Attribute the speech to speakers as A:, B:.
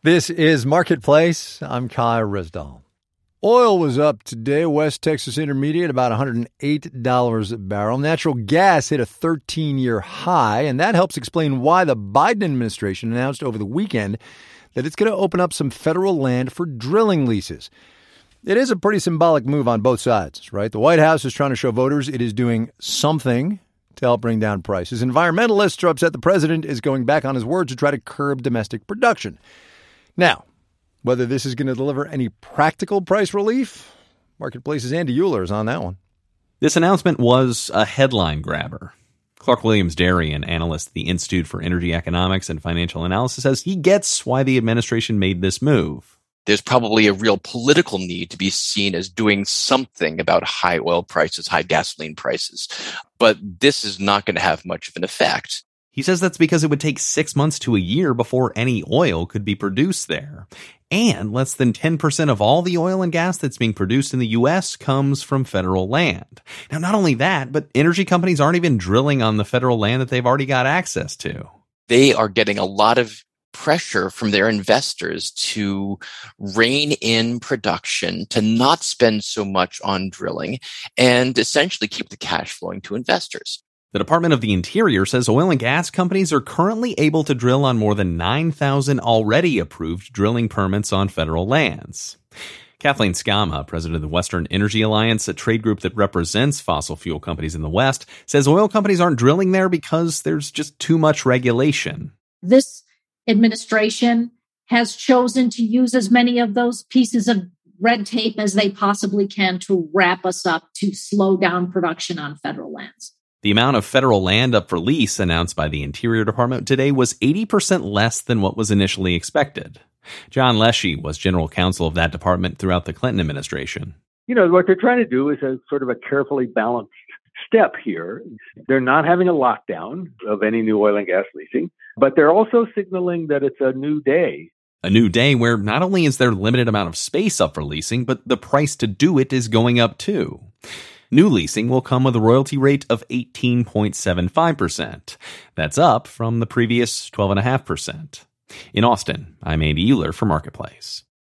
A: This is Marketplace. I'm Kai Risdall. Oil was up today. West Texas Intermediate about $108 a barrel. Natural gas hit a 13-year high, and that helps explain why the Biden administration announced over the weekend that it's going to open up some federal land for drilling leases. It is a pretty symbolic move on both sides, right? The White House is trying to show voters it is doing something to help bring down prices. Environmentalists are upset the president is going back on his word to try to curb domestic production. Now, whether this is going to deliver any practical price relief, Marketplace's Andy Euler is on that one.
B: This announcement was a headline grabber. Clark Williams Derry, an analyst at the Institute for Energy Economics and Financial Analysis, says he gets why the administration made this move.
C: There's probably a real political need to be seen as doing something about high oil prices, high gasoline prices. But this is not going to have much of an effect.
B: He says that's because it would take 6 months to a year before any oil could be produced there. And less than 10% of all the oil and gas that's being produced in the U.S. comes from federal land. Now, not only that, but energy companies aren't even drilling on the federal land that they've already got access to.
C: They are getting a lot of pressure from their investors to rein in production, to not spend so much on drilling, and essentially keep the cash flowing to investors.
B: The Department of the Interior says oil and gas companies are currently able to drill on more than 9,000 already approved drilling permits on federal lands. Kathleen Skama, president of the Western Energy Alliance, a trade group that represents fossil fuel companies in the West, says oil companies aren't drilling there because there's just too much regulation.
D: This administration has chosen to use as many of those pieces of red tape as they possibly can to wrap us up, to slow down production on federal lands.
B: The amount of federal land up for lease announced by the Interior Department today was 80% less than what was initially expected. John Leshy was general counsel of that department throughout the Clinton administration.
E: You know, what they're trying to do is a sort of a carefully balanced step here. They're not having a lockdown of any new oil and gas leasing, but they're also signaling that it's a new day.
B: A new day where not only is there limited amount of space up for leasing, but the price to do it is going up too. New leasing will come with a royalty rate of 18.75%. That's up from the previous 12.5%. In Austin, I'm Andy Euler for Marketplace.